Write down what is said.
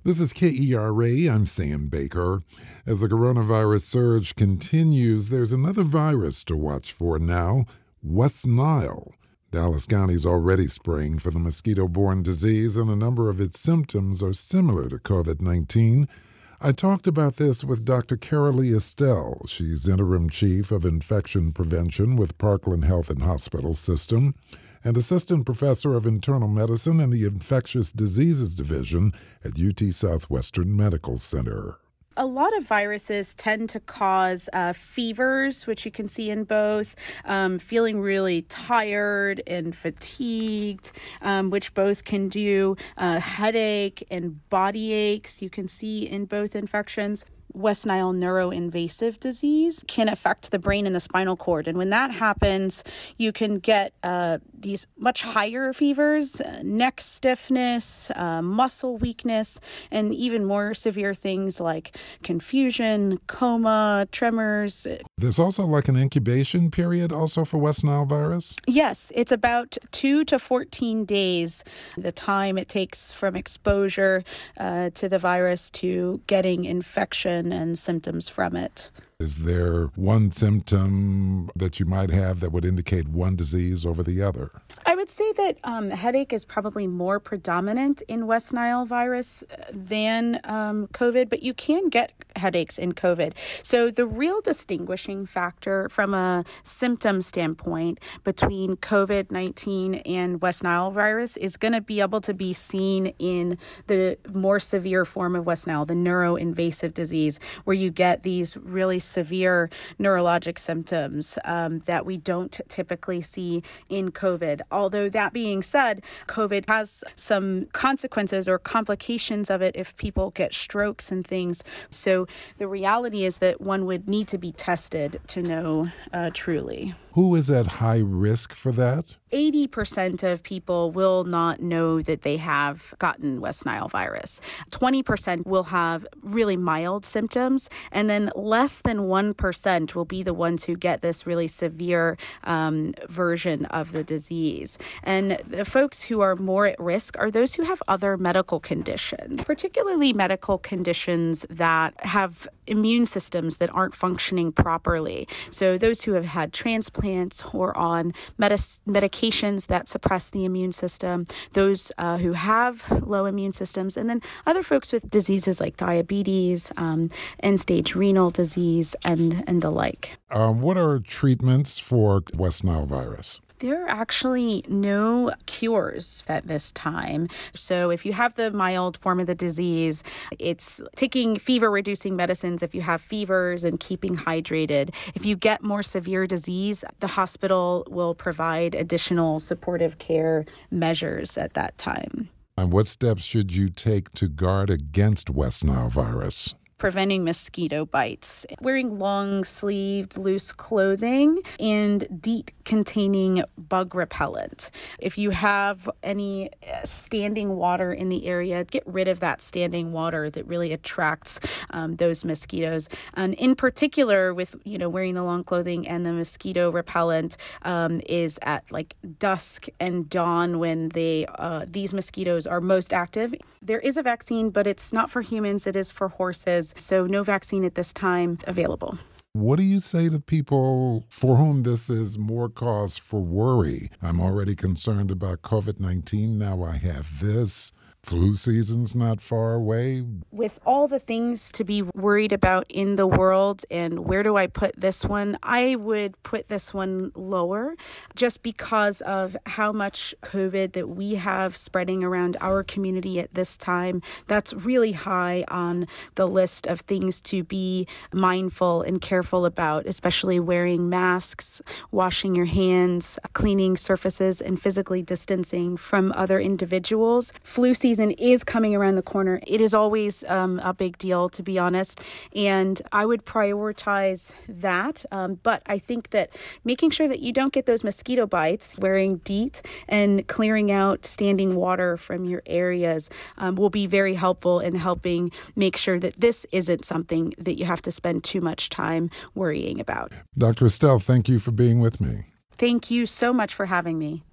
This is KERA. I'm Sam Baker. As the coronavirus surge continues, there's another virus to watch for now, West Nile. Dallas County's already spraying for the mosquito-borne disease, and a number of its symptoms are similar to COVID-19. I talked about this with Dr. Carolee Estelle. She's interim chief of infection prevention with Parkland Health and Hospital System and assistant professor of internal medicine in the infectious diseases division at UT Southwestern Medical Center. A lot of viruses tend to cause fevers, which you can see in both, feeling really tired and fatigued, which both can do headache and body aches. You can see in both infections. West Nile neuroinvasive disease can affect the brain and the spinal cord. And when that happens, you can get these much higher fevers, neck stiffness, muscle weakness, and even more severe things like confusion, coma, tremors. There's also like an incubation period also for West Nile virus? Yes, it's about 2 to 14 days, the time it takes from exposure to the virus to getting infection and symptoms from it. Is there one symptom that you might have that would indicate one disease over the other? I would say that headache is probably more predominant in West Nile virus than COVID, but you can get headaches in COVID. So the real distinguishing factor from a symptom standpoint between COVID-19 and West Nile virus is going to be able to be seen in the more severe form of West Nile, the neuroinvasive disease, where you get these really severe neurologic symptoms that we don't typically see in COVID. Although that being said, COVID has some consequences or complications of it if people get strokes and things. So the reality is that one would need to be tested to know truly. Who is at high risk for that? 80% of people will not know that they have gotten West Nile virus. 20% will have really mild symptoms, and then less than 1% will be the ones who get this really severe version of the disease. And the folks who are more at risk are those who have other medical conditions, particularly medical conditions that have immune systems that aren't functioning properly. So those who have had transplants or on medications that suppress the immune system, those who have low immune systems, and then other folks with diseases like diabetes, end-stage renal disease, and the like. What are treatments for West Nile virus? There are actually no cures at this time. So if you have the mild form of the disease, it's taking fever-reducing medicines if you have fevers and keeping hydrated. If you get more severe disease, the hospital will provide additional supportive care measures at that time. And what steps should you take to guard against West Nile virus? Preventing mosquito bites, wearing long-sleeved, loose clothing, and DEET-containing bug repellent. If you have any standing water in the area, get rid of that standing water that really attracts those mosquitoes. And in particular, with wearing the long clothing and the mosquito repellent, is at like dusk and dawn when these mosquitoes are most active. There is a vaccine, but it's not for humans; it is for horses. So no vaccine at this time available. What do you say to people for whom this is more cause for worry? I'm already concerned about COVID-19. Now I have this. Flu season's not far away. With all the things to be worried about in the world, and where do I put this one? I would put this one lower just because of how much COVID that we have spreading around our community at this time. That's really high on the list of things to be mindful and careful about, especially wearing masks, washing your hands, cleaning surfaces, and physically distancing from other individuals. Flu season is coming around the corner. It is always a big deal, to be honest, and I would prioritize that. But I think that making sure that you don't get those mosquito bites, wearing DEET, and clearing out standing water from your areas will be very helpful in helping make sure that this isn't something that you have to spend too much time worrying about. Dr. Estelle, thank you for being with me. Thank you so much for having me.